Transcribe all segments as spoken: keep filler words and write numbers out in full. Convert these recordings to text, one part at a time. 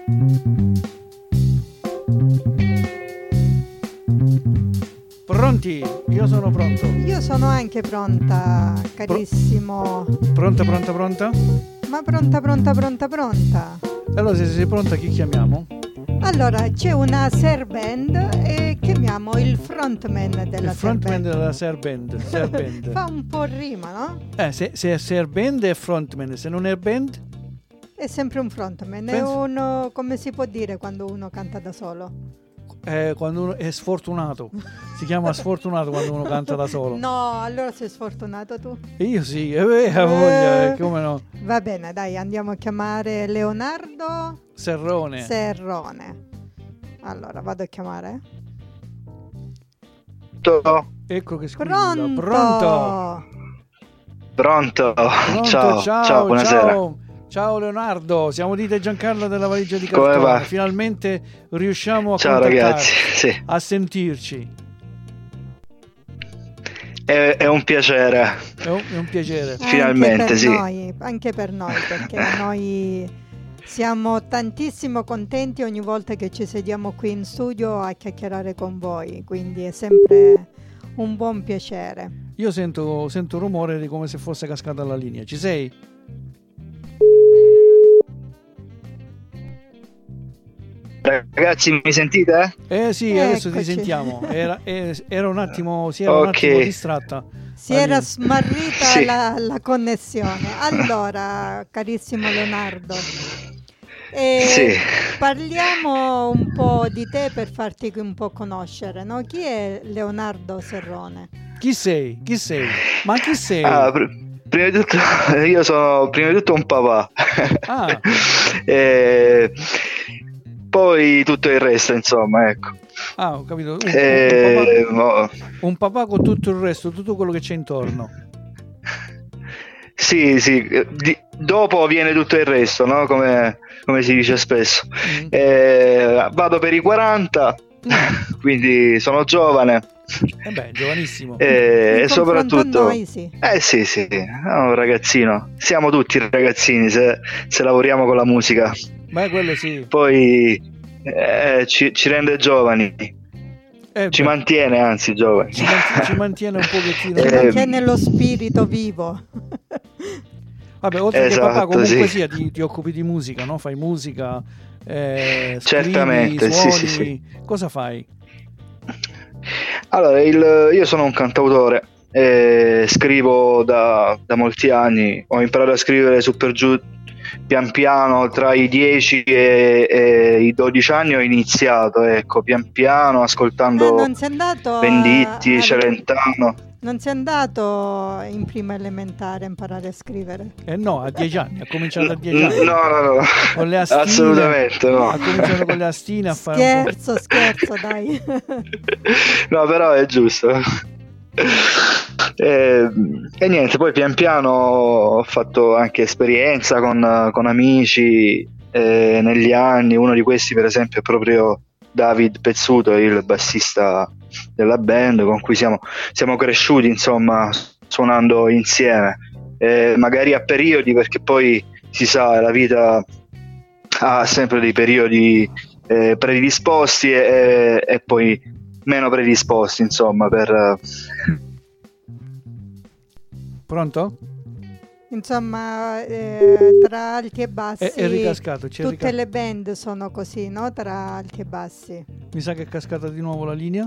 Pronti? Io sono pronto. Io sono anche pronta, carissimo. Pronta, pronta, pronta? Ma pronta, pronta, pronta, pronta. Allora, se sei pronta, chi chiamiamo? Allora, c'è una Ser Band e chiamiamo il frontman della Il frontman Ser Band. della Ser Band. Ser Band. Fa un po' rima, no? Eh, se, se è Ser Band è frontman, se non è band? È sempre un frontman, Penso... è uno, come si può dire quando uno canta da solo? Eh, quando uno è sfortunato. Si chiama sfortunato quando uno canta da solo. No, allora sei sfortunato tu? Io sì, eh, eh, voglia, eh, come no. Va bene, dai, andiamo a chiamare Leonardo Serrone. Serrone. Allora, vado a chiamare. Pronto? Ecco che squilla. Pronto? Pronto? Pronto? Pronto? Ciao, ciao, ciao, buonasera. Ciao. Ciao Leonardo, siamo Dita e Giancarlo della Valigia di Come Cartone. va? Finalmente riusciamo a ciao ragazzi, sì. a sentirci. È, è un piacere. È un, è un piacere. Finalmente, anche per sì. Noi, anche per noi, perché noi siamo tantissimo contenti ogni volta che ci sediamo qui in studio a chiacchierare con voi, quindi è sempre un buon piacere. Io sento, sento un rumore di come se fosse cascata la linea. Ci sei? Ragazzi, mi sentite? Eh sì, adesso Eccoci. ti sentiamo. Era, era un attimo, si era Ok. un attimo distratta. Si era smarrita Sì. la, la connessione. Allora, carissimo Leonardo, eh, Sì. parliamo un po' di te per farti un po' conoscere, no? Chi è Leonardo Serrone? Chi sei? Chi sei? Ma chi sei? Ah, pr- prima di tutto, io sono prima di tutto un papà. Ah. E poi tutto il resto, insomma, ecco. Ah, ho capito. Un, Eh, un, papà, un papà con tutto il resto, tutto quello che c'è intorno. Sì, sì, di- dopo viene tutto il resto, no? Come, come si dice spesso. Mm. Eh, vado per i quaranta, quindi sono giovane. Eh beh, giovanissimo. E, In e confronto soprattutto, a noi, sì. eh sì, sì, è un ragazzino. Siamo tutti ragazzini se, se lavoriamo con la musica. Beh, quello sì. Poi eh, ci, ci rende giovani, Eh, ci beh, mantiene anzi giovani. ci, mantiene, ci mantiene un pochettino. Eh, Mantiene lo spirito vivo. Vabbè, oltre esatto, che papà, comunque sì. sia, ti, ti occupi di musica, no? Fai musica, eh, scrivi, Certamente, suoni, sì, sì, sì. Cosa fai? Allora, il- io sono un cantautore, eh, scrivo da, da molti anni, ho imparato a scrivere su per giù pian piano, tra i dieci e, e i dodici anni ho iniziato, ecco, pian piano, Eh, ascoltando non sei andato a- Venditti, a- Celentano. non sei andato in prima elementare a imparare a scrivere? Eh no, a dieci anni, ha cominciato a N- dieci anni. No, no, no, Con le astine, assolutamente no. Ha cominciato con le astine a fare un po'. Scherzo, scherzo, dai. No, però è giusto. E, e niente, poi pian piano ho fatto anche esperienza con, con amici eh, negli anni. Uno di questi, per esempio, è proprio David Pezzuto, il bassista della band con cui siamo, siamo cresciuti, insomma, suonando insieme. Eh, magari a periodi, perché poi si sa, la vita ha sempre dei periodi eh, predisposti e, e poi meno predisposti, insomma, per... Pronto? Insomma, eh, tra alti e bassi, È, è ricascato, c'è tutte rica- le band sono così, no? Tra alti e bassi. Mi sa che è cascata di nuovo la linea.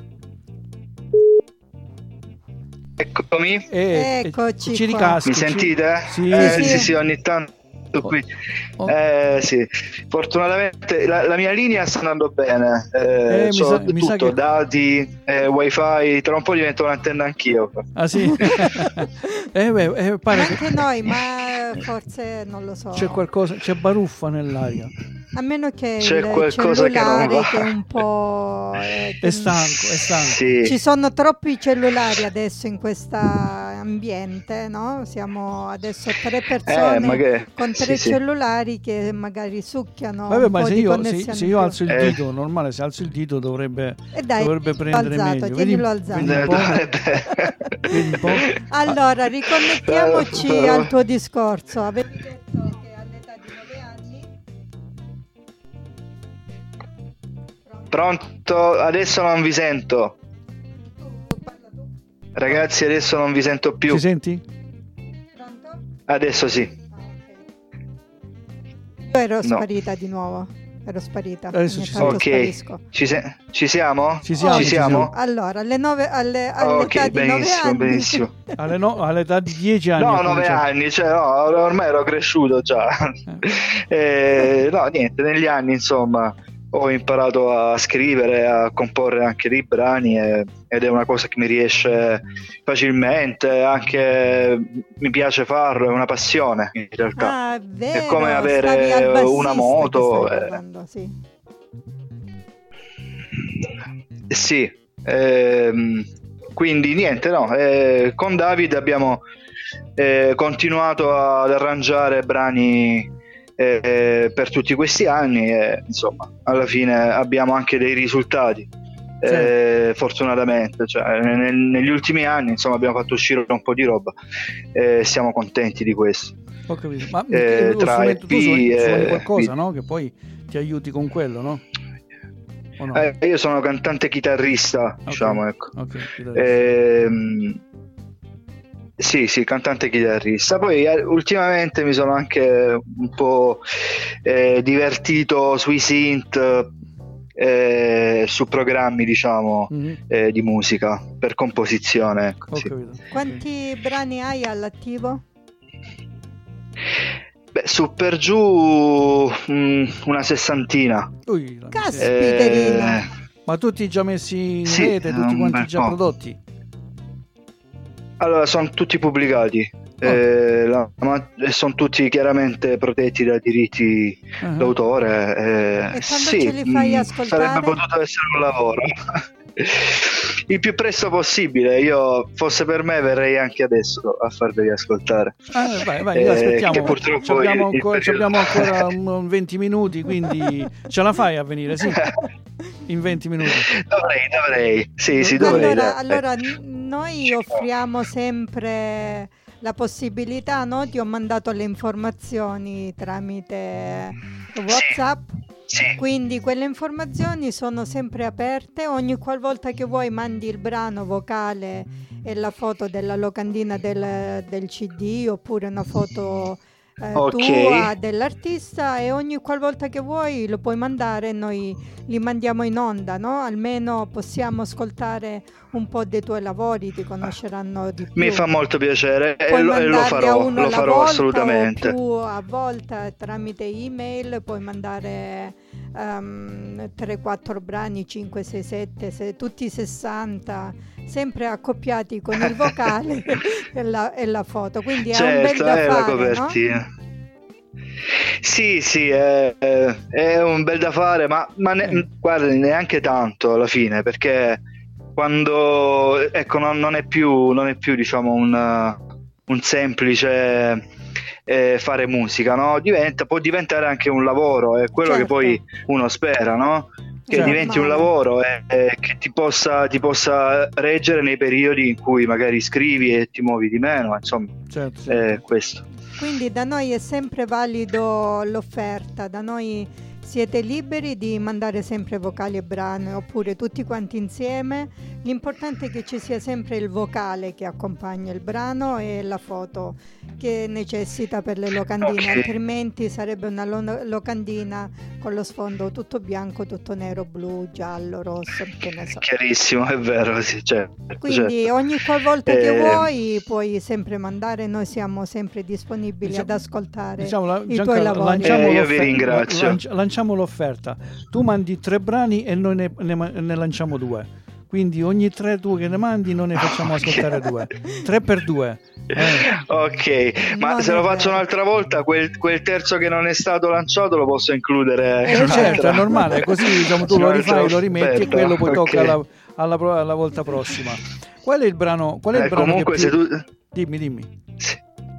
Eccomi, E, Eccoci e ci qua. ricaschi. mi ci- sentite? Sì, Eh, sì. sì, sì, ogni tanto qui. Oh. Eh, sì. Fortunatamente la, la mia linea sta andando bene, eh, Eh, mi c'ho sa- mi sa tutto, che- dati, eh, wifi, tra un po' divento un'antenna anch'io. Ah sì? eh, beh, eh, pare Ma che anche noi, ma forse non lo so. c'è qualcosa, c'è baruffa nell'aria. A meno che C'è il qualcosa che non cellulare va. che è un po'... eh, È stanco, è stanco. Sì. Ci sono troppi cellulari adesso in questo ambiente, no? Siamo adesso tre persone Eh, ma che- con tre sì, sì. cellulari che magari succhiano Vabbè, un ma po' se di io, se, connessione se in io più. alzo il Eh. dito, normale, se alzo il dito dovrebbe, E dai, dovrebbe prendere alzato, meglio. tienilo Vedi, alzato. vedi un Eh, po'? dovrebbe- Vedi un po'? Allora, riconnettiamoci Eh, al tuo discorso. Avete detto che all'età di nove anni Pronto? Adesso non vi sento. Ragazzi, adesso non vi sento più. Ci senti? Pronto? Adesso sì. Io ero No. sparita di nuovo. Ero sparita. Adesso Ogni ci tanto siamo. Ok, sparisco. ci, se- ci siamo? Ci siamo, Ci ci siamo? siamo. Allora, alle nove, alle, all'età Ok, di nove benissimo, anni. benissimo. Alle no- all'età di dieci anni. No, ho nove cominciato. anni, cioè no, ormai ero cresciuto già. Eh, no, niente, negli anni insomma ho imparato a scrivere, a comporre anche dei brani e- ed è una cosa che mi riesce facilmente, anche mi piace farlo, è una passione in realtà. Ah, è vero. È come avere stavi al bassista una che moto, stavi eh. parlando, sì. Sì, ehm, quindi niente, no, eh, con David abbiamo eh, continuato ad arrangiare brani eh, per tutti questi anni e insomma alla fine abbiamo anche dei risultati, eh, fortunatamente, cioè, nel- negli ultimi anni insomma abbiamo fatto uscire un po' di roba e siamo contenti di questo. Ho capito. Ma Eh, lo tra strumento- tu E P suoni, e suoni qualcosa, video. no? Che poi ti aiuti con quello, no? O no? Eh, io sono cantante chitarrista, Ok. diciamo, ecco. Ok, chitarrista. Ehm, sì, sì, cantante chitarrista. Poi eh, ultimamente mi sono anche un po' eh, divertito sui synth, eh, su programmi, diciamo, Mhm. eh, di musica per composizione. Ecco, Ho sì. capito. Quanti brani hai all'attivo? Beh, su per giù mm, una sessantina. Ui, la Caspita. miseria. Spiterino. Eh, Ma tutti già messi in Sì, rete, tutti un quanti bel già po'. prodotti? allora, sono tutti pubblicati. Oh. Eh, la- ma sono tutti chiaramente protetti da diritti Ah. d'autore. eh, E quando sì, ce li fai mh, ascoltare? sarebbe potuto essere un lavoro. Il più presto possibile. Io, fosse per me, verrei anche adesso a farveli ascoltare. Ah, vai, vai, Eh, aspettiamo. che purtroppo Ci abbiamo, il- il ancora, ci periodo- abbiamo ancora un- un venti minuti, quindi ce la fai a venire, sì? In venti minuti. Dovrei, dovrei. Sì, sì, dovrei. Allora, dai. allora, n- noi offriamo sempre la possibilità, no? Ti ho mandato le informazioni tramite WhatsApp, Sì. quindi quelle informazioni sono sempre aperte. Ogni qualvolta che vuoi mandi il brano vocale e la foto della locandina del, del C D oppure una foto eh, Ok. tua dell'artista, e ogni qualvolta che vuoi lo puoi mandare e noi li mandiamo in onda, no? Almeno possiamo ascoltare un po' dei tuoi lavori, ti conosceranno di più. Mi fa molto piacere e Puoi lo, e lo mandarli a farò, uno lo alla farò volta assolutamente. o più a volta tramite email, puoi mandare um, tre quattro brani, cinque sei sette, se, tutti sessanta, sempre accoppiati con il vocale e, la, e la foto, quindi è un bel Certo, da è la fare, no? copertina. Sì, sì, è, è- è un bel da fare, ma, ma ne- Mm. guarda, neanche tanto alla fine, perché quando, ecco, non, non è più, non è più, diciamo, un, un semplice eh, fare musica, no? Diventa, può diventare anche un lavoro, è quello Certo. che poi uno spera, no? Che Certo. diventi un Normale. lavoro e, e che ti possa, ti possa reggere nei periodi in cui magari scrivi e ti muovi di meno, insomma, Certo, certo. è questo. Quindi da noi è sempre valido l'offerta, da noi siete liberi di mandare sempre vocali e brani oppure tutti quanti insieme. L'importante è che ci sia sempre il vocale che accompagna il brano e la foto che necessita per le locandine, Ok. altrimenti sarebbe una lo- locandina con lo sfondo tutto bianco, tutto nero, blu, giallo, rosso, che ne so. Chiarissimo, è vero, sì, certo. Quindi certo. ogni qualvolta che Eh, vuoi puoi sempre mandare, noi siamo sempre disponibili Diciamo- ad ascoltare Diciamo, la- i tuoi Giancarlo, lavori. lanciamo Eh, io vi l'offerta- ringrazio. lanci- lanciamo l'offerta. Tu mandi tre brani e noi ne, ne ma- ne lanciamo due. Quindi ogni tre tu che ne mandi noi ne facciamo Ok. ascoltare due. Tre per due. Eh. Ok, ma Non se è lo faccio vero. un'altra volta, quel, quel terzo che non è stato lanciato lo posso includere. Eh, in certo, un'altra- è normale, così diciamo, tu in lo un'altra rifai, lo rimetti e offerta. quello poi Ok. tocca alla, alla, pro- alla volta prossima. Qual è il brano? Qual è il Eh, brano comunque, che se più... tu. Dimmi, dimmi. Sì.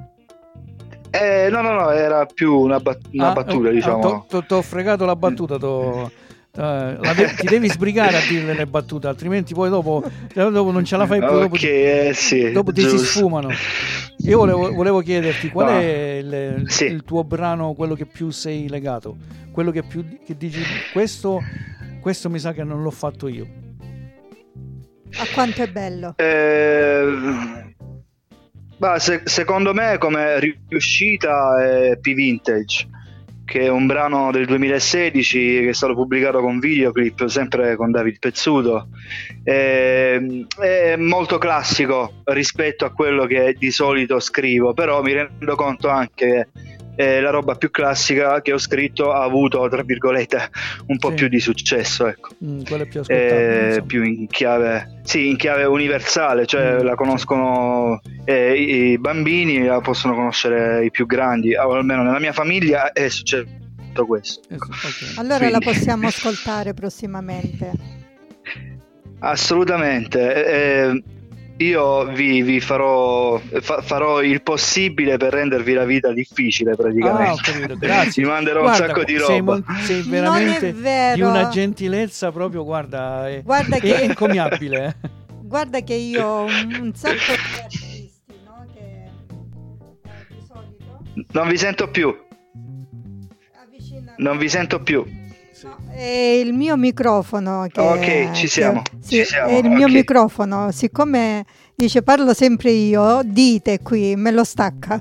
Eh, no, no, no, era più una, bat- una Ah, battuta, ah, diciamo. t'ho- t'ho fregato la battuta, t'ho- eh, la de- ti devi sbrigare a dire le battute, altrimenti poi dopo, dopo non ce la fai più. Dopo, Ok, ti, eh, sì, dopo ti si giusto. sfumano. Io volevo, volevo chiederti qual No. è il, Sì. il tuo brano, quello che più sei legato, quello che più che dici questo questo mi sa che non l'ho fatto io. A quanto è bello. Eh, bah, se, secondo me come riuscita è P-Vintage, che è un brano del duemilasedici che è stato pubblicato con videoclip, sempre con David Pezzuto. È, è molto classico rispetto a quello che di solito scrivo, però mi rendo conto anche che eh, la roba più classica che ho scritto ha avuto, tra virgolette, un po' Sì. più di successo, ecco. Mm, quella è più ascoltabile, Eh, più in chiave, sì, in chiave universale, cioè Mm, la conoscono eh, i, i bambini, la possono conoscere i più grandi, o almeno nella mia famiglia è successo questo. Eh, ok. Allora Quindi- la possiamo ascoltare prossimamente. Assolutamente. Eh, io vi, vi farò, fa- farò il possibile per rendervi la vita difficile, Ah, ho praticamente. capito, grazie. Vi manderò Guarda, un sacco di sei, roba. mon- sei Non veramente è vero. di una gentilezza proprio, guarda, è, Guarda è che- incommiabile. eh. Guarda che io ho un, un sacco di artisti, no? Che eh, di solito Non vi sento più, avvicinano. non vi sento più. No, è il mio microfono che, Ok, ci siamo, che- sì, ci siamo, è il mio ok. microfono, siccome dice parlo sempre io, dite qui, me lo stacca.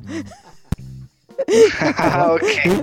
Ah, ok.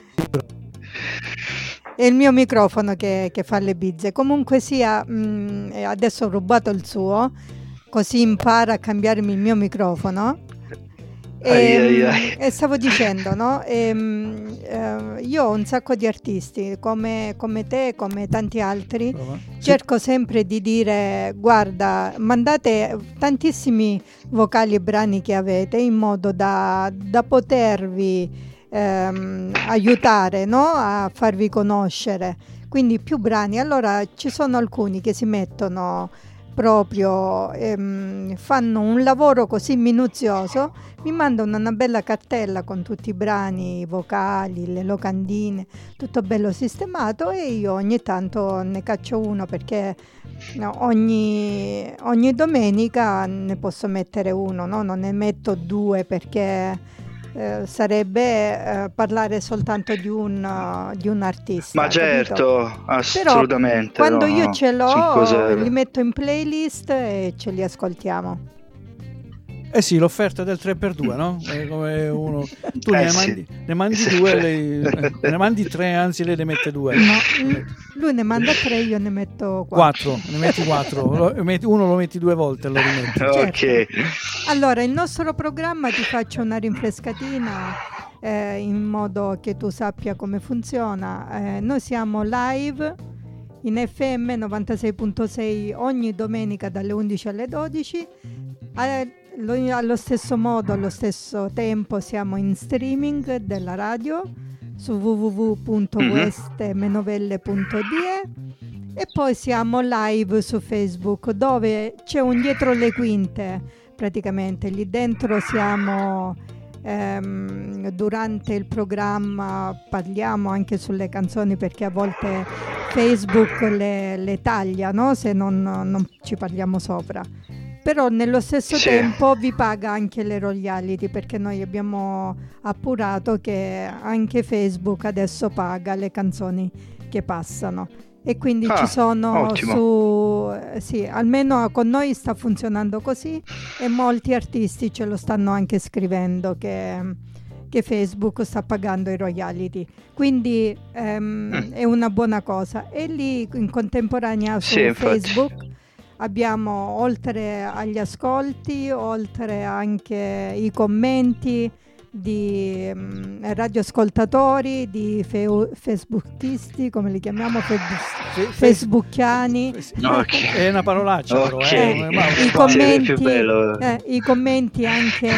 È il mio microfono che, che fa le bizze. Comunque sia, mh, eh, adesso ho rubato il suo, così impara a cambiarmi il mio microfono. E, Ai, ai, ai. e stavo dicendo, no? Ehm, eh, io ho un sacco di artisti come, come te, come tanti altri. Prova. Sì. Cerco sempre di dire: guarda, mandate tantissimi vocali e brani che avete in modo da, da potervi ehm, aiutare, no? A farvi conoscere. Quindi più brani. Allora ci sono alcuni che si mettono proprio, ehm, fanno un lavoro così minuzioso, mi mandano una bella cartella con tutti i brani, i vocali, le locandine, tutto bello sistemato, e io ogni tanto ne caccio uno, perché no, ogni, ogni domenica ne posso mettere uno, no? Non ne metto due, perché eh, sarebbe eh, parlare soltanto di un, uh, di un artista. Ma capito? certo, assolutamente. Però quando no, io no, ce son l'ho, cose- li metto in playlist e ce li ascoltiamo. Eh sì, l'offerta del tre per due, no? È come uno, tu Eh ne, sì. mandi, ne mandi Sì. due, lei, eh, ne mandi tre, anzi lei ne mette due. No, l- lui ne manda tre, io ne metto quattro. Quattro, ne metti quattro. Lo- metti- Uno lo metti due volte e lo rimetti. Ok. Allora, il nostro programma, ti faccio una rinfrescatina eh, in modo che tu sappia come funziona. Eh, noi siamo live in F M novantasei virgola sei ogni domenica dalle undici alle dodici. Eh, lo- allo stesso modo, allo stesso tempo, siamo in streaming della radio su w w w punto west menovelle punto d e e poi siamo live su Facebook, dove c'è un dietro le quinte, praticamente lì dentro siamo ehm, durante il programma parliamo anche sulle canzoni, perché a volte Facebook le, le taglia, no? Se non, non ci parliamo sopra. Però nello stesso Sì. tempo vi paga anche le royalty, perché noi abbiamo appurato che anche Facebook adesso paga le canzoni che passano, e quindi Ah, ci sono ottimo. su eh, sì, almeno con noi sta funzionando così, e molti artisti ce lo stanno anche scrivendo che, che Facebook sta pagando i royalty, quindi ehm, Mm. è una buona cosa. E lì in contemporanea su Sì, infatti. Facebook abbiamo, oltre agli ascolti, oltre anche i commenti di mm, radioascoltatori, di fe- facebookisti, come li chiamiamo, fe- Fe- fe- facebookiani, Ok. È una parolaccia, però. Ok. Eh, ma- i Sì, è commenti, più bello. eh, i commenti anche,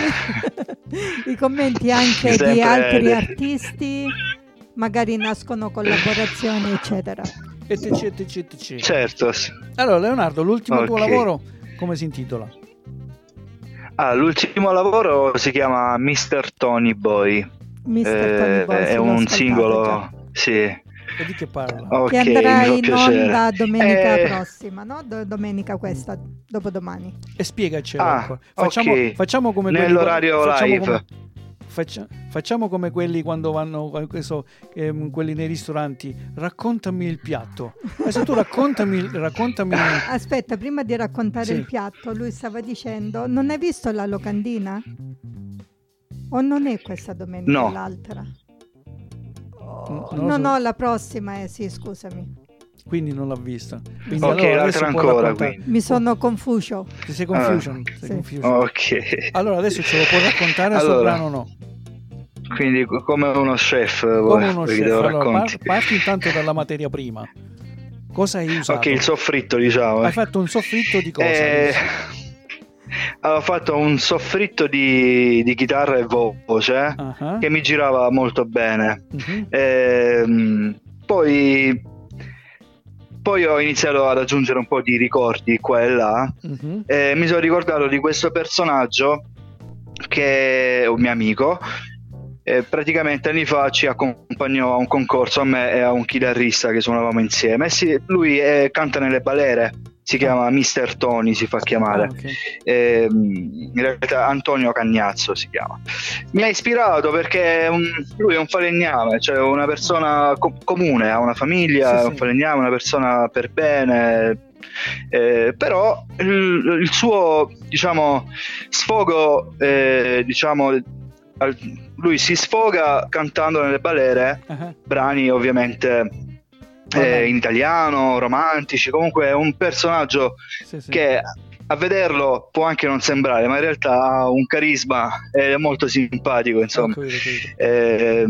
i commenti anche Sempre- di altri artisti, magari nascono collaborazioni, eccetera. etc, etc, etc. Certo. sì. Allora, Leonardo, l'ultimo tuo Ok. lavoro come si intitola? Ah, l'ultimo lavoro si chiama mister Tony Boy. mister Tony Eh, Boy, è sì, l'ho un ascoltato singolo. già. Sì. E di che parla? Ok, Che andrà mi fa in piacere. onda domenica Eh, prossima, no? Do- domenica questa, dopodomani. E spiegaci. Ah, ecco. Facciamo, ok. facciamo come quelli- Nell'orario facciamo live. come- faccia, facciamo come quelli quando vanno questo, eh, quelli nei ristoranti, raccontami il piatto. Adesso tu raccontami, raccontami... Aspetta, prima di raccontare sì. il piatto, lui stava dicendo, non hai visto la locandina? O non è questa domenica no. l'altra? Oh, no, no, so. no, la prossima è, sì, scusami. Quindi non l'ha vista. Quindi ok, allora l'altra ancora. Quindi. Mi sono confuso. Ti sei confusion? Ah, sei sì. confusion. Ok. Allora adesso ce lo puoi raccontare allora, soprano o no? Quindi come uno chef. Come uno chef. Allora, par- parti intanto dalla materia prima. Cosa hai usato? Ok, il soffritto, diciamo. Hai fatto un soffritto di cosa? Eh... Ho fatto un soffritto di, di chitarra e voce uh-huh. che mi girava molto bene. Uh-huh. E, poi, poi ho iniziato ad aggiungere un po' di ricordi qua e là. Uh-huh. E mi sono ricordato di questo personaggio che è un mio amico. E praticamente anni fa ci accompagnò a un concorso, a me e a un chitarrista che suonavamo insieme. E sì, lui è, canta nelle balere. Si chiama mister Tony, si fa chiamare. Ah, okay. eh, in realtà Antonio Cagnazzo si chiama. Mi ha ispirato perché è un, lui è un falegname, cioè una persona co- comune, ha una famiglia, sì, è un sì. falegname, una persona per bene, eh, però il, il suo, diciamo, sfogo, eh, diciamo, al, lui si sfoga cantando nelle balere, uh-huh. brani ovviamente Eh, in italiano, romantici, comunque è un personaggio sì, sì. che a vederlo può anche non sembrare, ma in realtà ha un carisma, è molto simpatico, insomma. Ho capito, ho capito. Eh,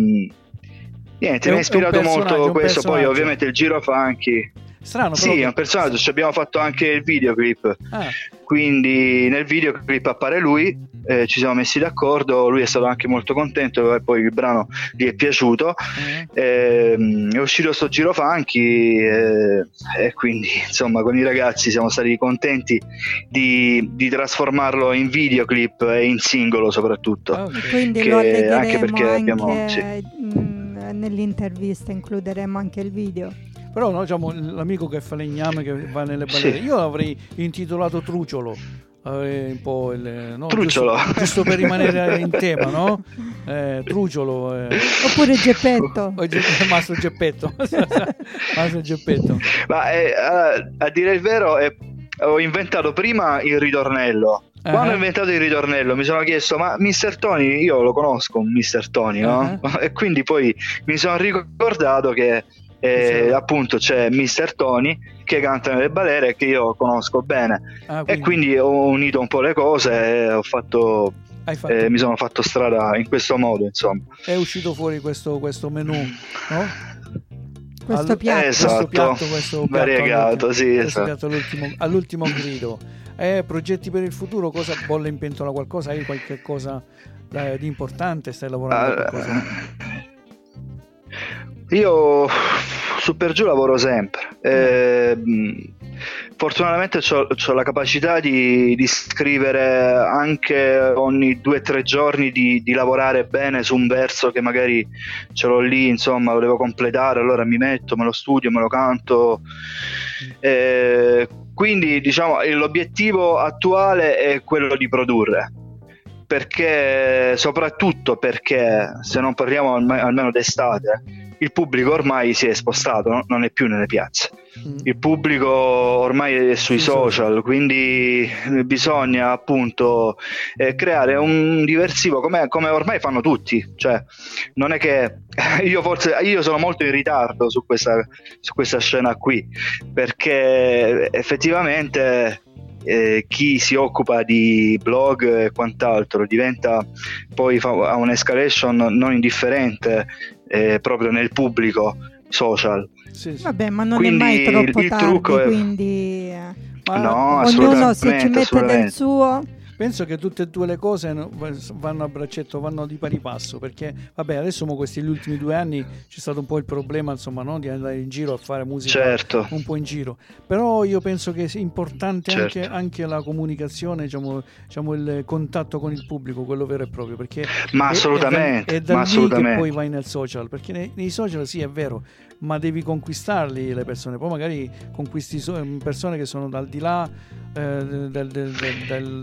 niente, mi ha ispirato molto questo, poi ovviamente il giro funky. Strano, sì, è un personaggio, ci abbiamo fatto anche il videoclip. Ah. Quindi nel videoclip appare lui, eh, ci siamo messi d'accordo, lui è stato anche molto contento e poi il brano gli è piaciuto. Uh-huh. eh, è uscito sto giro funky eh, e quindi insomma con i ragazzi siamo stati contenti di, di trasformarlo in videoclip e in singolo soprattutto. Okay. Quindi lo allegheremo anche perché anche abbiamo, sì. mh, nell'intervista includeremo anche il video. Però no, diciamo, l'amico che fa legname, che va nelle balere, sì. io l'avrei intitolato Trucciolo, eh, un po' il, no? Trucciolo, giusto, giusto per rimanere in tema, no? Eh, Trucciolo, eh. oppure Geppetto, o Ge- Mastro Geppetto, Mastro Geppetto. Ma eh, a, a dire il vero, eh, ho inventato prima il ritornello. Quando uh-huh. ho inventato il ritornello mi sono chiesto, ma mister Tony, io lo conosco, mister Tony, no? Uh-huh. E quindi poi mi sono ricordato che E sì. appunto c'è mister Tony che canta nelle balere che io conosco bene. Ah, quindi... e quindi ho unito un po' le cose e ho fatto, fatto... Eh, mi sono fatto strada in questo modo, insomma. È uscito fuori questo, questo menù, no? Questo All... piatto, esatto. questo piatto, questo piatto variegato, all'ultimo, sì, questo esatto. piatto all'ultimo, all'ultimo grido. Eh, progetti per il futuro, cosa bolle in pentola, qualcosa? Hai qualche cosa eh, di importante? Stai lavorando a qualcosa? Io su per giù lavoro sempre. Eh, fortunatamente ho la capacità di, di scrivere anche ogni due o tre giorni, di, di lavorare bene su un verso che magari ce l'ho lì, insomma, lo devo completare, allora mi metto, me lo studio, me lo canto. Eh, quindi diciamo l'obiettivo attuale è quello di produrre. Perché, soprattutto perché, se non parliamo almeno d'estate, il pubblico ormai si è spostato, no? Non è più nelle piazze. Mm. Il pubblico ormai è sui sì, social, sì. Quindi bisogna appunto eh, creare un diversivo come, come ormai fanno tutti. Cioè, non è che io forse io sono molto in ritardo su questa, su questa scena qui, perché effettivamente Eh, chi si occupa di blog e quant'altro diventa poi fa, ha un'escalation non indifferente eh, proprio nel pubblico social. Sì, sì. Vabbè, ma non quindi è mai troppo il, il tardi, trucco è... quindi ma no, ognuno se ci mette del suo. Penso che tutte e due le cose vanno a braccetto, vanno di pari passo, perché vabbè adesso mo questi gli ultimi due anni c'è stato un po' il problema, insomma, no? Di andare in giro a fare musica, certo. Un po' in giro, però io penso che sia importante certo. anche, anche la comunicazione, diciamo, diciamo il contatto con il pubblico, quello vero e proprio, perché ma assolutamente, è, è da, è da ma lì assolutamente. che poi vai nel social, perché nei, nei social sì è vero, ma devi conquistarli le persone, poi magari conquisti persone che sono dal di là eh, del, del, del, dell'oceano,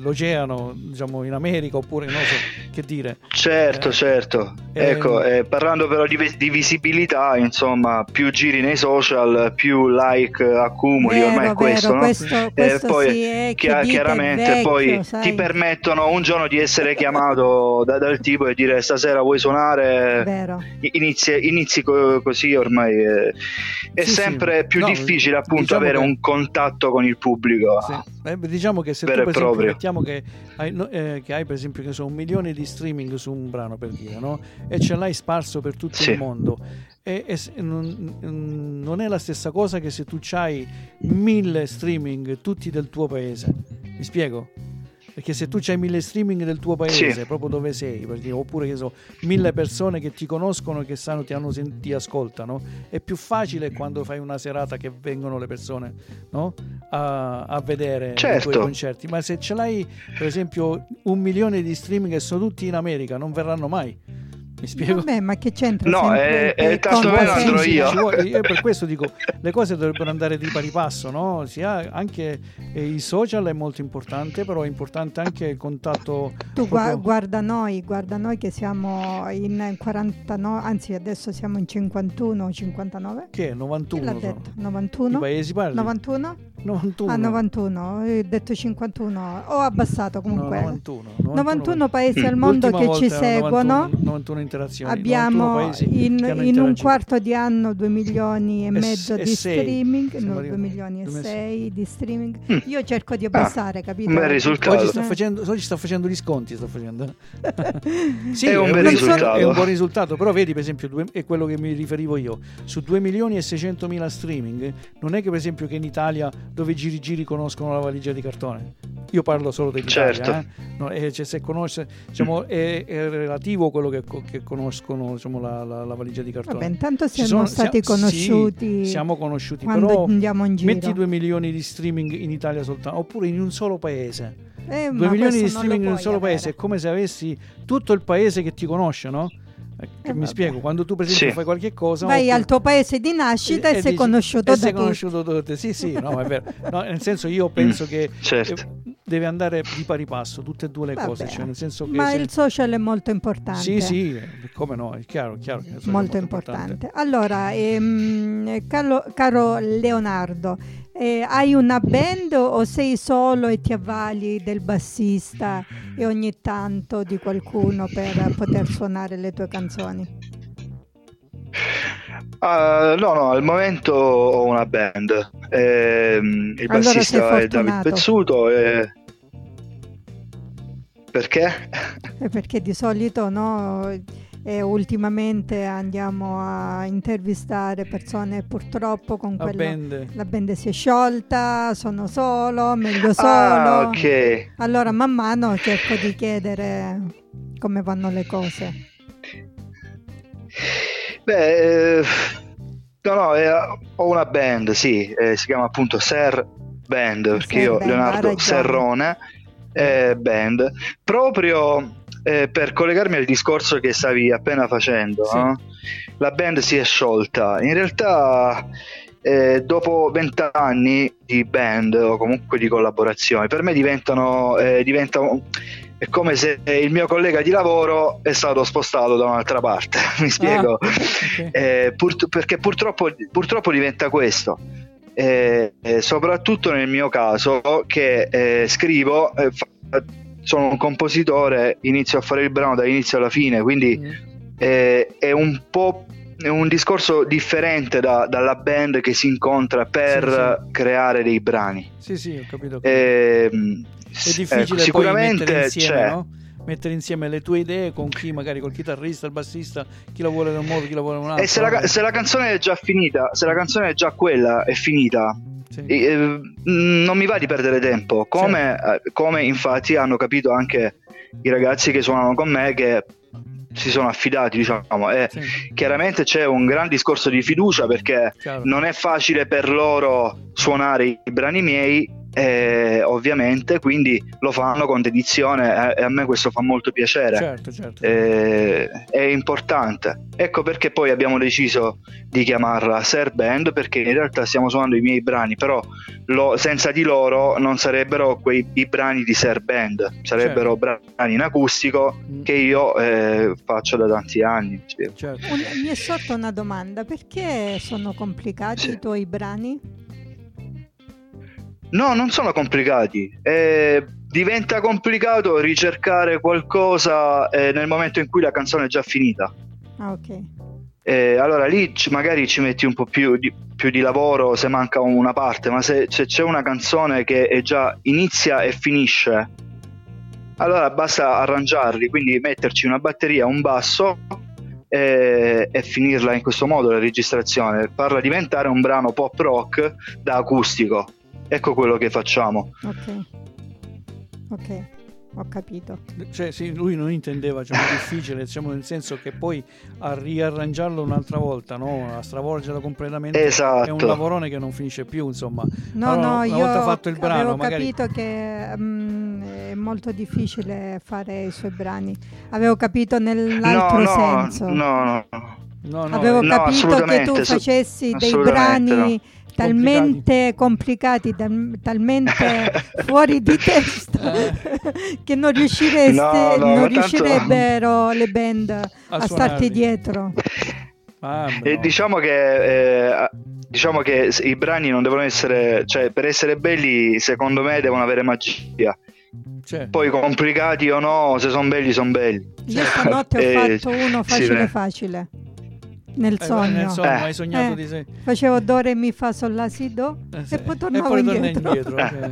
suonano, diciamo, in America, oppure non so che dire. Certo, eh, certo. eh, Ecco, eh, parlando però di, di visibilità, insomma, più giri nei social, più like accumuli, Vero, ormai è questo, vero, no? questo, questo e poi sì, è chia- che dite chiaramente vecchio, poi sai. ti permettono un giorno di essere chiamato da- dal tipo e dire stasera vuoi suonare? Vero. Inizi, inizi co- così ormai è, è Sì, sempre sì. più No, difficile appunto diciamo avere che- un contatto con il pubblico. Sì. Eh, beh, diciamo che se tu Vero per e esempio proprio. mettiamo che hai, no, eh, che hai per esempio che so, un milione di streaming su un brano, per dire, no? E ce l'hai sparso per tutto Sì. il mondo, e, e se- non, non è la stessa cosa che se tu hai mille streaming tutti del tuo paese, mi spiego? Perché se tu c'hai mille streaming del tuo paese, Sì. proprio dove sei, per dire, oppure che so, mille persone che ti conoscono e che sanno, ti, hanno, sen- ti ascoltano, è più facile quando fai una serata che vengono le persone, no? a, a vedere i Certo. tuoi concerti. Ma se ce l'hai, per esempio, un milione di streaming e sono tutti in America, non verranno mai. Mi spiego? Vabbè, ma che c'entra? No, sempre è- è il tanto conto meno sempre? andrò io. Ci vuole- io per questo dico, le cose dovrebbero andare di pari passo, no? Sia anche eh, i social è molto importante, però è importante anche il contatto. Tu gua- proprio- guarda noi, guarda noi che siamo in quarantanove, anzi adesso siamo in cinquantuno o cinquantanove. Che è Chi l'ha novantuno sono. detto? I novantuno? paesi parli? novantuno? novantuno. Ah, novantuno, ho detto cinquantuno, ho abbassato No, comunque. novantuno. novantuno paesi al mondo L'ultima che volta ci erano seguono. novantuno, novantuno interazioni. Abbiamo novantuno paesi in, che hanno in un interagito. quarto di anno due milioni e E mezzo s- e di sei. streaming, Siamo no, due arrivati. milioni e Due mesi. sei di streaming. Mm. Io cerco di abbassare, capito? un bel risultato. Oggi sta Eh. facendo, oggi sta facendo gli sconti, sta facendo. Sì, È un bel risultato- risultato. È un buon risultato, però vedi per esempio, due- è quello che mi riferivo io, su due milioni e seicentomila streaming, non è che per esempio che in Italia dove giri giri conoscono la valigia di cartone. Io parlo solo dell'Italia, Certo. eh. No, eh, cioè, se conosce, diciamo, è, è relativo a quello che, co- che conoscono, diciamo, la, la, la valigia di cartone. Vabbè, intanto Ci siamo sono- stati sia- conosciuti sì, siamo conosciuti, quando però andiamo in giro. metti due milioni di streaming in Italia soltanto, oppure in un solo paese. Eh, due ma milioni di questo non lo streaming in un puoi solo avere. paese è come se avessi tutto il paese che ti conosce, no? Eh, che Eh, mi vabbè. spiego, quando tu per esempio Sì. fai qualche cosa Vai oppure- al tuo paese di nascita e, sei dici- conosciuto e da sei tutti. conosciuto da tutti. Sì, sì, no, è vero. No, nel senso, io penso che certo. eh, deve andare di pari passo tutte e due le Vabbè. cose, cioè nel senso che Ma se- il social è molto importante. sì, sì, eh, come no, è chiaro, è chiaro che è Molto importante. Allora, ehm, caro, caro Leonardo, eh, hai una band o sei solo e ti avvali del bassista e ogni tanto di qualcuno per poter suonare le tue canzoni? Ah, no, no, al momento ho una band. Ehm, il Allora sei bassista è David fortunato. Pezzuto. E... Perché? Eh, Perché di solito no, eh, ultimamente andiamo a intervistare persone purtroppo con La quello. band. La band si è sciolta, sono solo, meglio solo. Ah, ok. Allora man mano cerco di chiedere come vanno le cose. Beh, eh, no, no, eh, ho una band, sì, eh, si chiama appunto Ser Band, perché Ser io, Band, ha Leonardo ragione. Serrone, eh, Band, proprio eh, per collegarmi al discorso che stavi appena facendo, Sì. no? La band si è sciolta. In realtà, eh, dopo vent'anni di band o comunque di collaborazioni, per me diventano, eh, diventano è come se il mio collega di lavoro è stato spostato da un'altra parte. Mi spiego. Ah, ok. Eh, pur- perché purtroppo, purtroppo diventa questo. Eh, eh, soprattutto nel mio caso, che eh, scrivo, eh, fa- sono un compositore, inizio a fare il brano dall'inizio alla fine, quindi Mm. eh, è un po' è un discorso differente da- dalla band che si incontra per Sì, creare dei brani. Sì, sì, ho capito. Ehm, È s- difficile ecco, poi sicuramente mettere insieme, c'è. no? Mettere insieme le tue idee con chi, magari col chitarrista, il bassista, chi la vuole da un modo, chi la vuole da un altro. E se la, no? se la canzone è già finita, se la canzone è già quella, è finita, Sì. eh, mm, non mi va di perdere tempo. Come, eh, come infatti hanno capito anche i ragazzi che suonano con me, che si sono affidati, diciamo. E Sì, chiaramente c'è un gran discorso di fiducia, perché chiaro. non è facile per loro suonare i brani miei, eh, ovviamente, quindi lo fanno con dedizione e a me questo fa molto piacere. Certo, certo. Eh, è importante. Ecco perché poi abbiamo deciso di chiamarla Ser Band, perché in realtà stiamo suonando i miei brani, però lo, senza di loro non sarebbero quei i brani di Ser Band, sarebbero certo. brani in acustico mm. che io eh, faccio da tanti anni. Certo. Un, mi è sorta una domanda: perché sono complicati sì. i tuoi brani? No, non sono complicati. Eh, diventa complicato ricercare qualcosa eh, nel momento in cui la canzone è già finita. Ah, ok. Eh, allora lì c- magari ci metti un po' più di, più di lavoro se manca una parte, ma se, se c'è una canzone che è già inizia e finisce, allora basta arrangiarli, quindi metterci una batteria, un basso e, e finirla in questo modo la registrazione, farla diventare un brano pop rock da acustico. Ecco quello che facciamo. Ok, ok, ho capito. Cioè, sì, lui non intendeva, cioè, difficile, diciamo, nel senso che poi a riarrangiarlo un'altra volta, no? A stravolgerlo completamente, esatto. È un lavorone che non finisce più, insomma. No, allora, no, una io volta fatto il brano, avevo magari... capito che um, è molto difficile fare i suoi brani. Avevo capito nell'altro no, no, senso. No, no, no. no, no avevo no, capito che tu facessi dei brani... No. talmente complicati, tal- talmente fuori di testa che non riuscireste, no, no, non riuscirebbero tanto... le band a, a starti dietro. Ah, e diciamo che eh, diciamo che i brani non devono essere, cioè per essere belli secondo me devono avere magia. Certo. Poi complicati o no, se sono belli sono belli. Io stanotte ho fatto uno facile sì, facile. Nel sogno, eh, nel sogno eh. hai sognato eh, di sé. Facevo do re mi fa sol la si do eh, sì. e poi tornavo e poi indietro, indietro okay.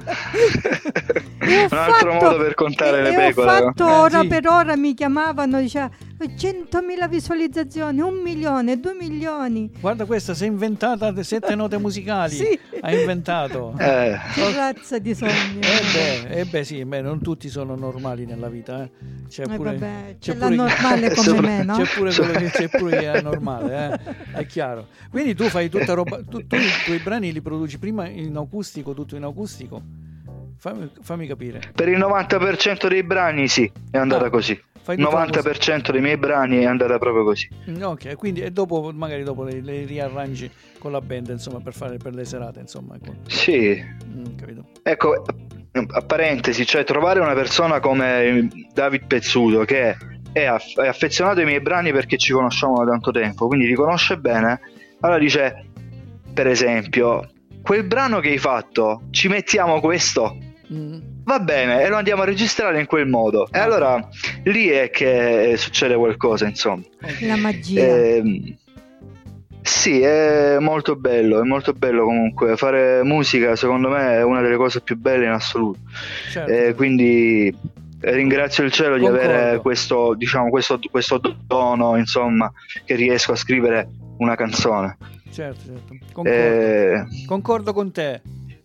Un altro fatto, modo per contare e, le e pecore. Ho fatto eh, ora sì. per ora mi chiamavano, diceva centomila visualizzazioni, un milione, due milioni. Guarda questa, si è inventata sette note musicali. Sì. Ha inventato. Eh. Che razza di sogni. Eh beh, eh beh sì, beh, non tutti sono normali nella vita. Eh. C'è eh pure, vabbè, c'è c'è pure la normale chi, come me, no? C'è pure quello che c'è pure chi è normale, eh? È chiaro. Quindi tu fai tutta roba, tu, tu i tuoi brani li produci prima in acustico, tutto in acustico? Fammi, fammi capire. Per il novanta per cento dei brani sì, è andata ah, così. Il novanta per cento dei miei brani è andata proprio così. Ok, quindi e dopo magari dopo le, le riarrangi con la band, insomma, per fare per le serate, insomma. Ecco. Sì. Mm, capito. Ecco, a parentesi, cioè trovare una persona come David Pezzuto che è, aff- è affezionato ai miei brani perché ci conosciamo da tanto tempo, quindi li conosce bene. Allora dice, per esempio, quel brano che hai fatto, ci mettiamo questo? Mm. Va bene, e lo andiamo a registrare in quel modo. Ah. E allora lì è che succede qualcosa, insomma. La magia. Eh, sì, è molto bello, è molto bello comunque. Fare musica secondo me è una delle cose più belle in assoluto. Certo. Eh, quindi ringrazio il cielo Concordo. di avere questo, diciamo, questo, questo dono, insomma, che riesco a scrivere una canzone. Certo, certo. Concordo, eh... Concordo con te.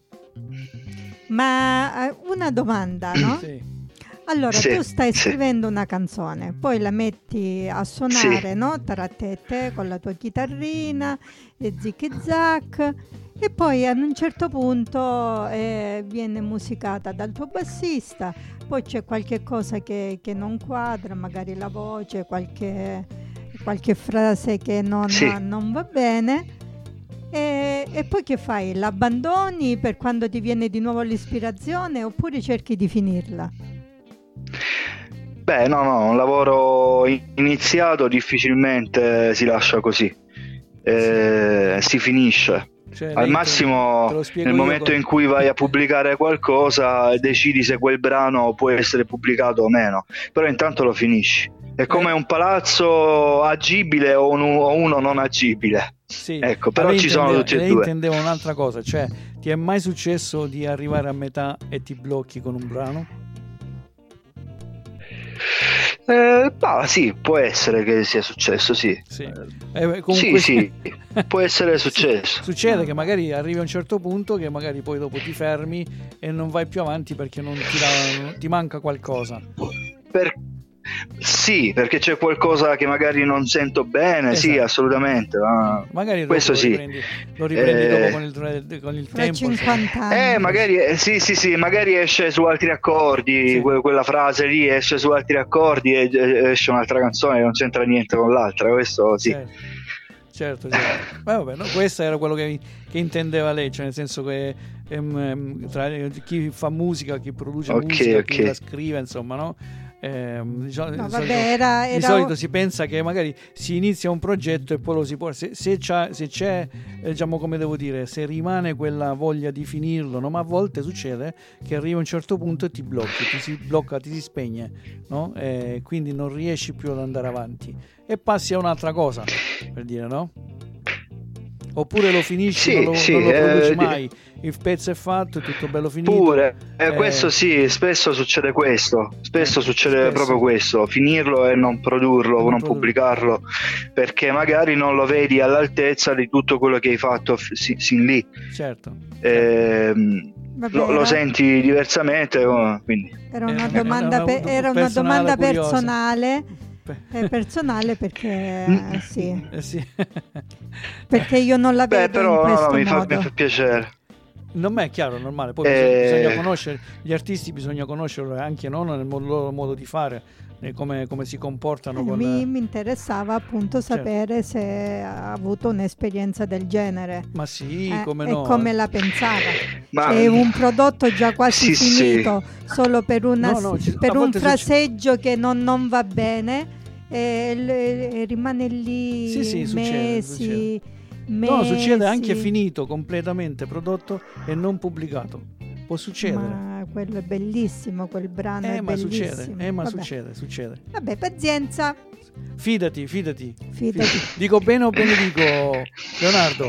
Ma una domanda, no? Sì. Allora, sì, tu stai sì. scrivendo una canzone, poi la metti a suonare, sì. no? Tra te e te con la tua chitarrina, e zic e zac, e poi ad un certo punto eh, viene musicata dal tuo bassista, poi c'è qualche cosa che, che non quadra, magari la voce, qualche, qualche frase che non, sì. non va bene. E, e poi che fai? L'abbandoni per quando ti viene di nuovo l'ispirazione oppure cerchi di finirla? Beh, no, no, un lavoro iniziato difficilmente si lascia così, eh, sì. si finisce. Cioè, al massimo nel momento come... in cui vai a pubblicare qualcosa decidi se quel brano può essere pubblicato o meno, però intanto lo finisci. È come eh. un palazzo agibile o, un, o uno non agibile. Sì. Ecco, però ci sono tutti e due. Intendevo un'altra cosa, cioè ti è mai successo di arrivare a metà e ti blocchi con un brano? Eh, bah, sì, può essere che sia successo, sì. Sì, eh, comunque... sì, sì, può essere successo. Succede che magari arrivi a un certo punto che magari poi dopo ti fermi e non vai più avanti perché non ti, da, non ti manca qualcosa. Per... sì, perché c'è qualcosa che magari non sento bene, esatto. Sì, assolutamente. Ma magari questo lo sì. riprendi, lo riprendi Eh, dopo con il, con il Fra tempo. cinquanta anni. Eh, magari, eh, sì, sì, sì, magari esce su altri accordi, Sì. que- quella frase lì esce su altri accordi e e esce un'altra canzone che non c'entra niente con l'altra, questo sì. Certo, certo, certo. Ma vabbè, no, questo era quello che, che intendeva lei, cioè nel senso che ehm, tra chi fa musica, chi produce Ok, musica, ok. chi la scrive, insomma, no? Ehm, di, solito, No, di vabbè, solito- era- di era solito un- si pensa che magari si inizia un progetto e poi lo si può, se, se, c'ha, se c'è, eh, diciamo, come devo dire, se rimane quella voglia di finirlo, no? Ma a volte succede che arriva a un certo punto e ti blocchi, ti si blocca, ti si spegne, no? E quindi non riesci più ad andare avanti e passi a un'altra cosa, per dire, no? Oppure lo finisci, Sì, non lo, sì, non lo produci eh, mai, il pezzo è fatto, è tutto bello finito. Pure, eh, eh, questo sì, spesso succede questo, spesso Eh, succede spesso. proprio questo, finirlo e non produrlo, Non non, produrlo. pubblicarlo, perché magari non lo vedi all'altezza di tutto quello che hai fatto f- si- sin lì. certo, Ehm, Vabbè, lo, lo era- senti diversamente, oh, quindi. Era una Eh, domanda, una- pe- una- era una personale, domanda curiosa. personale, Pe- eh, personale perché Mm. eh, sì, eh sì. perché io non la Beh, vedo in però no, questo no, mi fa, modo. mi fa piacere. Non è chiaro, normale, poi Eh, bisogna, bisogna conoscere gli artisti, bisogna conoscerli anche non nel mo- loro modo di fare, eh, come, come si comportano Eh, con mi, mi interessava appunto sapere se ha avuto un'esperienza del genere. ma sì, Eh, come e no. come la pensava. Ma È un prodotto già quasi Sì, sì. finito solo per, una, No, no, ci- per a un volte succe- fraseggio che non, non va bene e, l- e rimane lì Sì, sì, succede, mesi, No, mesi. succede anche finito, completamente prodotto e non pubblicato. Può succedere. Ma quello è bellissimo, quel brano eh, è ma bellissimo. succede, eh, ma Vabbè. succede, succede. Vabbè, pazienza, Fidati, fidati. fidati. Dico bene o benedico, Leonardo?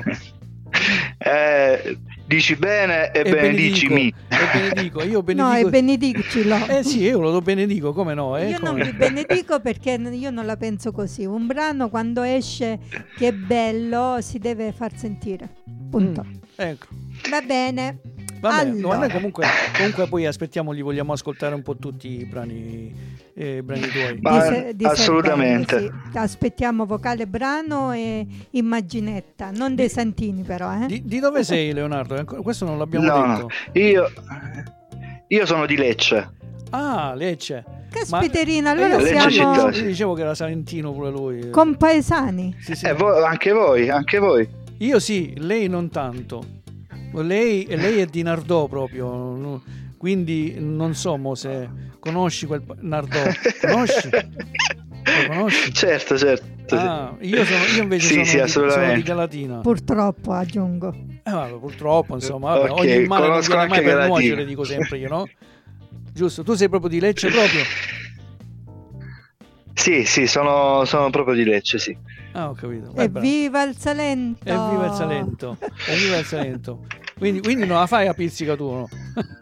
eh, dici bene e, E benedicimi. E benedico, io No, benedico. e benedicilo. Eh sì, io lo do benedico, come no? Eh? Io non Come- vi benedico perché io non la penso così. Un brano quando esce che è bello si deve far sentire. Punto. Mm, ecco. Va bene. Va bene, Allora. no, noi comunque, comunque poi aspettiamo, li vogliamo ascoltare un po' tutti i brani, eh, brani tuoi. Ma- Di se- di assolutamente. Serbelli, sì. Aspettiamo vocale brano e immaginetta, non dei Santini però, eh? Di, di dove sei, Leonardo? Ancora- Questo non l'abbiamo No, detto. no, io, io sono di Lecce. Ah, Lecce. Caspiterina, Ma- allora eh, io- Lecce siamo città, io sì. dicevo che era salentino pure lui. compaesani. Sì, sì. Eh, vo- anche voi, anche voi. Io sì, lei non tanto. Lei, lei è di Nardò proprio, no? Quindi non so mo se conosci quel pa- Nardò. Conosci? Lo conosci? Certo, certo. Ah, io, sono, io invece Sì, sono, sì, di, sono assolutamente. di Galatina. Purtroppo aggiungo. Eh, vabbè, purtroppo, insomma, vabbè, Ok, ogni male non conosco viene mai anche per Galatina. nuocere, dico sempre io, no? Giusto, tu sei proprio di Lecce proprio? Sì, sì, sono, sono proprio di Lecce, sì. Ah, ho capito. Eh, bravo. Evviva il Salento! Evviva il Salento, evviva il Salento. Quindi, quindi non la fai a pizzica tu, no?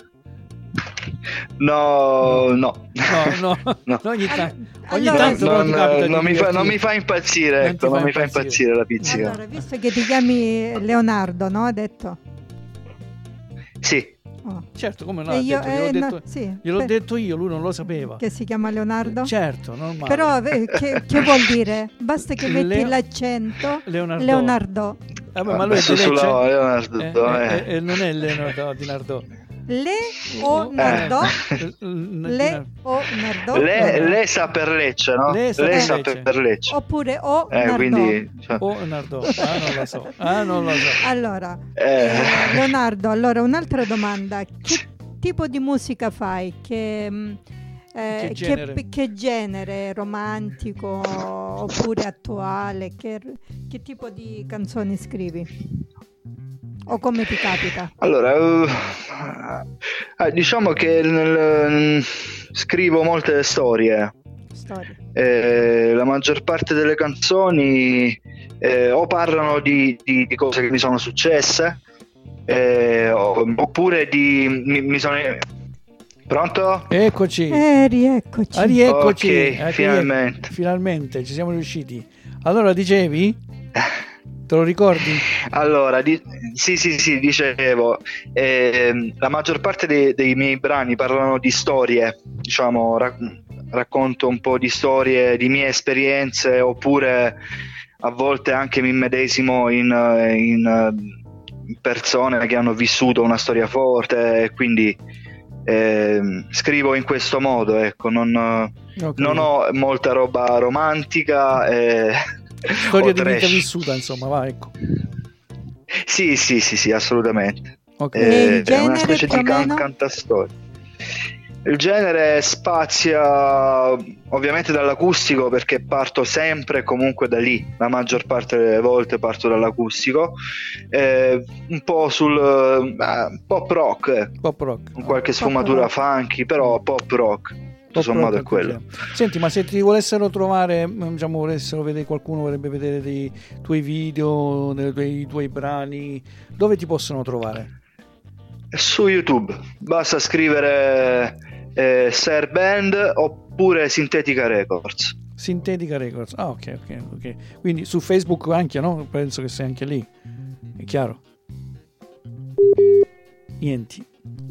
No, no. No, no, No. ogni, ta- Allora- ogni allora- tanto però non, ti capita di non mi fa, non mi divertirti. fa impazzire, Non ecco, ti fa non mi fa impazzire. impazzire la pizzica. Allora, visto che ti chiami Leonardo, no? Ha detto. Sì, Oh. Certo, come no? E ha io, detto, gliel'ho, eh, detto, no, sì, gliel'ho per- detto io, lui non lo sapeva. che si chiama Leonardo. Certo, normale. Però eh, che, che vuol dire? Basta che metti Leo- l'accento Leonardo. Leonardo. Vabbè, ma lui è Adesso di Lecce? sulla Leonardo, Eh, eh. eh, eh, non è Leonardo di Nardò. Le o Nardò? Eh, Le o Nardò? Le, le sa per Lecce, no? Le Le sa sa, per Lecce. per, per Lecce. Oppure o Eh, Nardò. quindi, cioè, Oh, Nardò. Ah, non lo so. Ah, non lo so. Allora, eh, eh, Leonardo, allora un'altra domanda. Che tipo di musica fai? Che, mh, eh, Che genere? che, che genere? Romantico oppure attuale? Che, che tipo di canzoni scrivi? O come ti capita? allora, eh, eh, diciamo che nel- scrivo molte storie. Storie. Eh, la maggior parte delle canzoni eh, o parlano di, di- di cose che mi sono successe, eh, o- oppure di mi, mi sono pronto? Eccoci. Eh, rieccoci. Ah, rieccoci. Ok, Ecco, finalmente. Finalmente ci siamo riusciti. Allora, dicevi? Te lo ricordi? Allora, di- sì, sì, sì, dicevo, ehm, la maggior parte dei, dei miei brani parlano di storie, diciamo, ra- racconto un po' di storie, di mie esperienze, oppure a volte anche mi immedesimo in, in, in persone che hanno vissuto una storia forte, e quindi eh, scrivo in questo modo, ecco, non, okay. non ho molta roba romantica, eh, storia di vita vissuta, insomma, va, ecco. Sì, sì, sì, sì, assolutamente. Okay. Eh, è una specie di can- cantastoria. Il genere spazia ovviamente dall'acustico, perché parto sempre comunque da lì, la maggior parte delle volte parto dall'acustico, eh, un po' sul eh, pop rock, eh, pop rock, con qualche sfumatura rock. funky, però pop rock, tutto sommato è quello. Senti, ma se ti volessero trovare, diciamo, volessero vedere, qualcuno vorrebbe vedere dei tuoi video, dei tuoi, tuoi brani, dove ti possono trovare? Su YouTube, basta scrivere eh, Ser Band oppure Sintetica Records. Sintetica Records, ah ok, ok, ok. Quindi su Facebook anche, no? Penso che sei anche lì, è chiaro? Niente.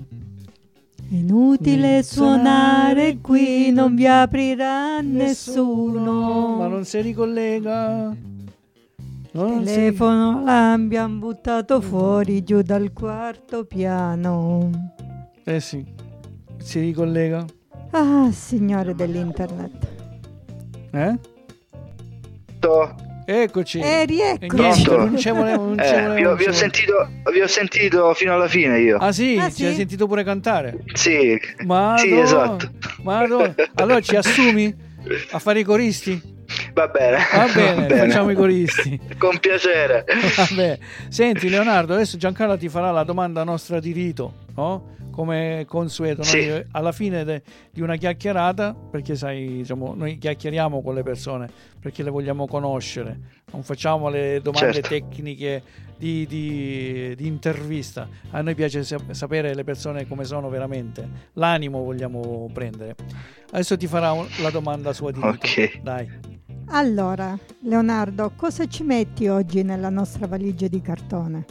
Inutile suonare qui, non vi aprirà nessuno. Ma non si ricollega. Il telefono l'abbiamo buttato fuori giù dal quarto piano. Eh sì, si ricollega. Ah, signore dell'internet. Eh? To. Eccoci. E rieccoci. Niente, non ci volevo, non ci eh, volevo, vi, ho, vi, ho sentito, vi ho sentito fino alla fine io. Ah sì? Ah, ci sì? hai sentito pure cantare? Sì, Madonna, sì, esatto. Madonna. Allora ci assumi a fare i coristi? Va bene, Va bene, va bene. Facciamo i coristi. Con piacere. Vabbè. Senti Leonardo, adesso Giancarlo ti farà la domanda nostra di rito, no? Come consueto, sì. Noi alla fine de, di una chiacchierata, perché sai, diciamo, noi chiacchieriamo con le persone perché le vogliamo conoscere, non facciamo le domande certo. tecniche di, di, di intervista. A noi piace sapere le persone come sono veramente, l'animo vogliamo prendere. Adesso ti farà un, la domanda sua di rito. Ok. Dai. Allora, Leonardo, cosa ci metti oggi nella nostra valigia di cartone?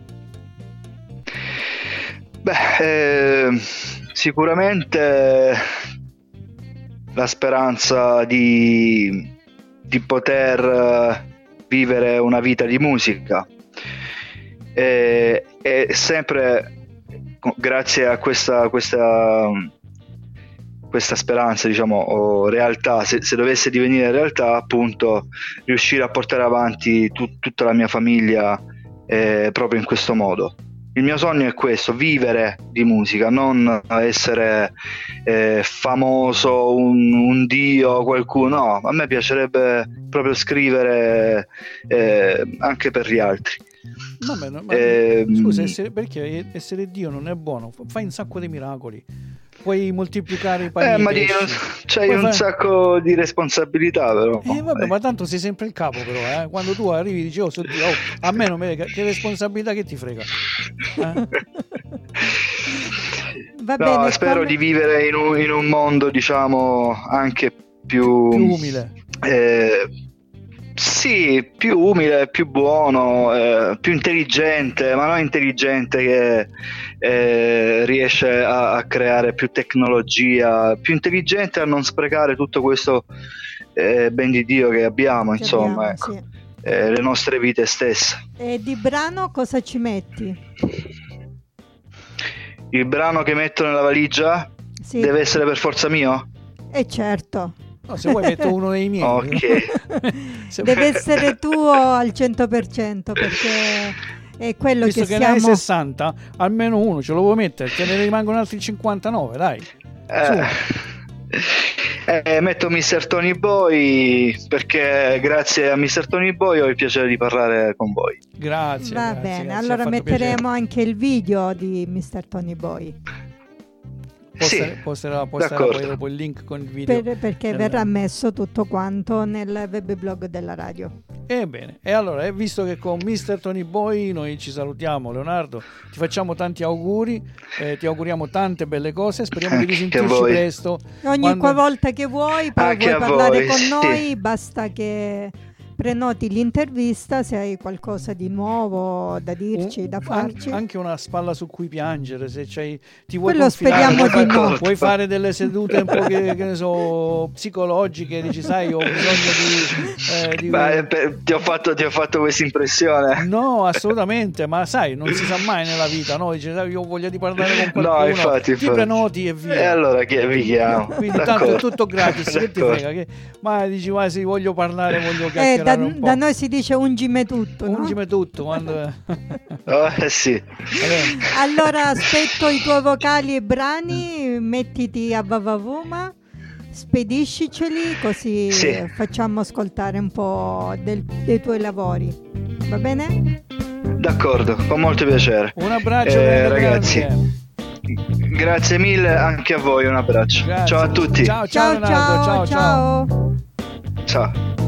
Beh, eh, sicuramente la speranza di, di poter vivere una vita di musica, e, e sempre grazie a questa, questa, questa speranza, diciamo, o realtà, se, se dovesse divenire realtà, appunto, riuscire a portare avanti tu, tutta la mia famiglia eh, proprio in questo modo. Il mio sogno è questo, vivere di musica, non essere eh, famoso, un, un dio, qualcuno. No, a me piacerebbe proprio scrivere eh, anche per gli altri. Vabbè, no, ma eh, scusa, essere, perché essere Dio non è buono? Fai un sacco di miracoli, puoi moltiplicare i pani. Eh, ma di, c'hai un fare... sacco di responsabilità, però. Eh, vabbè, eh. Ma tanto sei sempre il capo, però, eh? Quando tu arrivi dici, oh, so Dio, oh, a me non mi che responsabilità che ti frega. Eh? Va no, bene, spero come... di vivere in un, in un mondo, diciamo, anche più, più umile. Eh, sì, più umile, più buono, eh, più intelligente, ma non intelligente che eh, riesce a, a creare più tecnologia, più intelligente a non sprecare tutto questo eh, ben di Dio che abbiamo, che insomma, abbiamo, ecco, sì. eh, le nostre vite stesse. E di brano cosa ci metti? Il brano che metto nella valigia sì. deve essere per forza mio? Eh certo. No, se vuoi metto uno dei miei. Ok. Deve essere tuo al cento per cento, perché è quello visto che, che siamo... ne hai sessanta, almeno uno ce lo vuoi mettere, te ne rimangono altri cinquantanove, dai. Eh, eh, metto mister Tony Boy, perché grazie a mister Tony Boy ho il piacere di parlare con voi. Grazie. Va grazie, bene, grazie, allora metteremo piacere. anche il video di mister Tony Boy. Posterà, sì, posterà, posterà poi dopo il link con il video per, perché nel... verrà messo tutto quanto nel web blog della radio. Ebbene, e allora, visto che con mister Tony Boy noi ci salutiamo, Leonardo, ti facciamo tanti auguri, eh, ti auguriamo tante belle cose, speriamo di risentirci presto. Ogni quando... volta che vuoi, poi vuoi parlare voi, con sì. noi, basta che prenoti l'intervista se hai qualcosa di nuovo da dirci, Un- da an- farci. anche una spalla su cui piangere, se c'hai, ti vuoi Quello confidare, speriamo vuoi di fa- no. vuoi fare delle sedute un po' che, che ne so, psicologiche, dici sai ho bisogno di, eh, di- Beh, per- ti ho fatto, ti ho fatto questa impressione. No, assolutamente, ma sai, non si sa mai nella vita, no? Dice, sai, io ho voglia di parlare con No, qualcuno, infatti, ti infatti. prenoti e via. E allora che vi chiamo? Quindi tanto D'accordo. è tutto gratis, che ti D'accordo. frega? Che... Ma dici, ma sì, voglio parlare, voglio Eh, chiacchierare da, un po'. da noi si dice ungime tutto, no? Ungime tutto quando... Oh, eh sì. Vabbè. Allora aspetto i tuoi vocali e brani, mettiti a Vavavuma, spedisciceli così Sì. facciamo ascoltare un po' del- dei tuoi lavori. Va bene? D'accordo, con molto piacere. Un abbraccio Eh, grande, ragazzi. grande. Grazie mille anche a voi, un abbraccio. Grazie. Ciao a tutti. Ciao, ciao, Ciao Leonardo, ciao ciao, ciao. ciao. Ciao.